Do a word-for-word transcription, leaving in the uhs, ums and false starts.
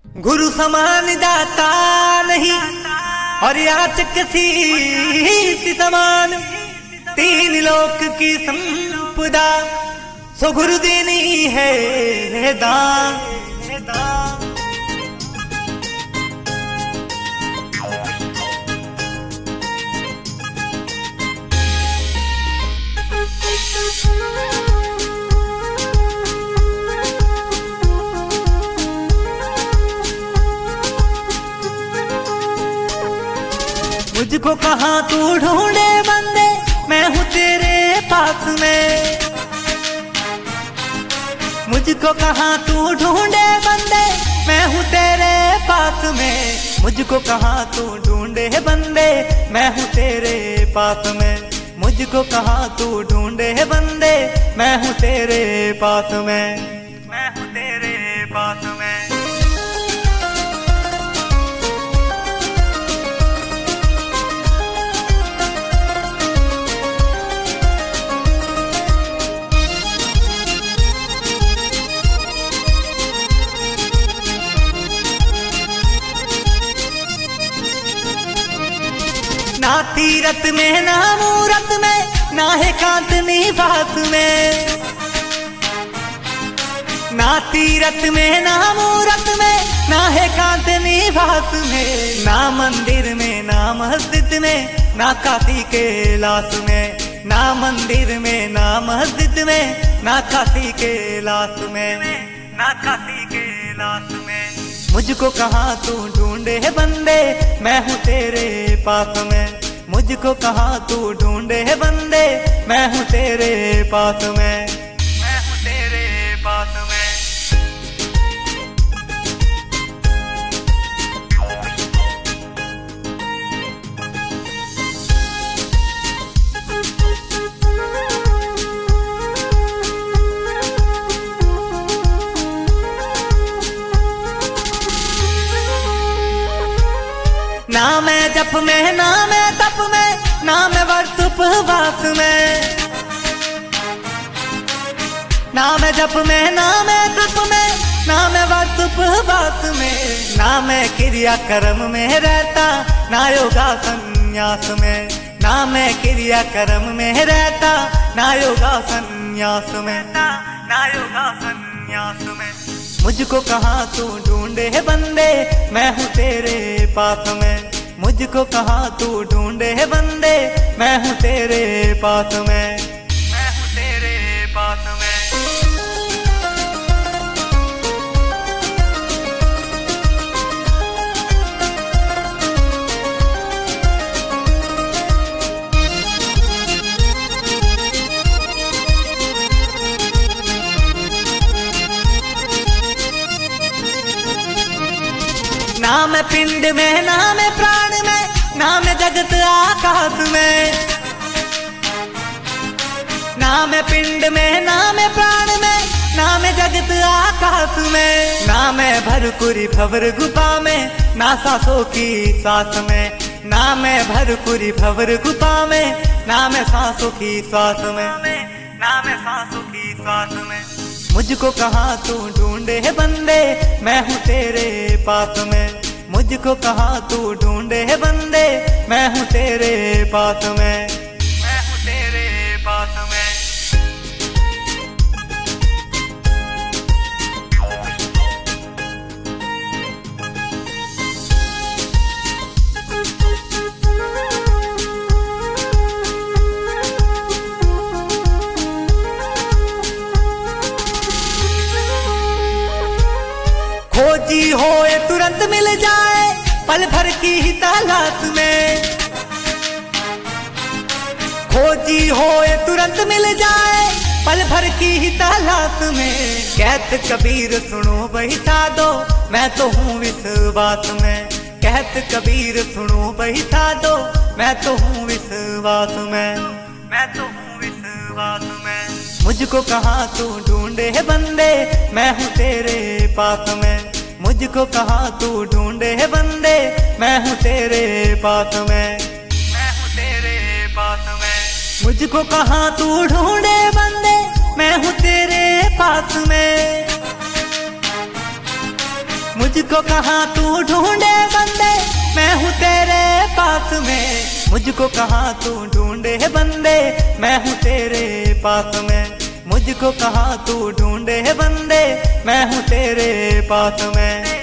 गुरु समान दाता नहीं और याचक सी समान, तीन लोक की संपदा सो गुरु देनी है दान। मुझको कहाँ तू ढूंढे बंदे, मैं हूँ तेरे पास में। मुझको कहाँ तू ढूंढे बंदे, मैं हूँ तेरे पास में। मुझको कहाँ तू ढूंढे बंदे, मैं हूँ तेरे पास में। मुझको कहाँ तू ढूंढे बंदे, मैं हूँ तेरे पास में। मैं हूँ तेरे पास में। ना तीरथ में ना मूरत में, ना है कांत निवास में। ना तीरथ में ना मूरत में, ना है कांत निवास में। ना मंदिर में ना मस्जिद में, ना काशी के लाश में। ना मंदिर में ना मस्जिद में, ना काशी के लाश में। ना काशी के लाश में। मुझको कहाँ तू ढूंढे बंदे, मैं हूँ तेरे पास में। मुझको कहाँ तू ढूंढे बंदे, मैं हूँ तेरे पास में। मैं हूँ तेरे पास में। ना मैं जप में ना मैं तप में, ना मैं व्रत उपवास में। ना मैं जप में ना मैं तप में, ना मैं व्रत उपवास में। ना मैं क्रिया कर्म में रहता, ना योगा संन्यास में। ना मैं क्रिया कर्म में रहता, ना योगा संन्यास में। ना योगा संन्यास में। मुझको कहाँ तू ढूंढे बंदे, मैं हूँ तेरे पास में। मुझको कहाँ तू ढूंढे बंदे, मैं हूँ तेरे पास में। मैं हूँ तेरे पास में। ना मैं पिंड में ना मैं प्राण में, ना मैं जगत आकाश में। ना मैं पिंड में ना मैं प्राण में, ना मैं जगत आकाश में। ना मैं भरकुरी भंवर गुफा में, ना सांसों की सांस में। ना मैं भरकुरी भंवर गुफा में, ना मैं सांसों की सांस में। ना मैं सांसों की सांस में। मुझको कहाँ तू ढूंढे बंदे, मैं हूँ तेरे पास में। मुझको कहाँ तू ढूंढे बंदे, मैं हूँ तेरे पास में। मैं हूँ तेरे पास में। खोजी होए तुरंत मिल जाए, पल भर की ही तलाश में। खोजी होए तुरंत मिल जाए, पल भर की ही तलाश में। कहत कबीर सुनो वही साधो, मैं तो हूँ विश्वास में। कहत कबीर सुनो वही साधो, मैं तो हूँ विश्वास में। मैं तो हूँ विश्वास में। मुझको कहाँ तू ढूंढे बंदे, मैं हूँ तेरे पास में। मुझको कहाँ तू ढूंढे बंदे, मैं हूँ तेरे पास में। मैं हूँ तेरे पास में। मुझको कहाँ तू ढूंढे बंदे, मैं हूँ तेरे पास में। मुझको कहाँ तू ढूंढे बंदे, मैं हूँ तेरे पास में। मुझको कहाँ तू ढूंढे बंदे, मैं हूँ तेरे पास में। मुझको कहाँ तू ढूंढे बंदे, मैं हूँ तेरे पास में।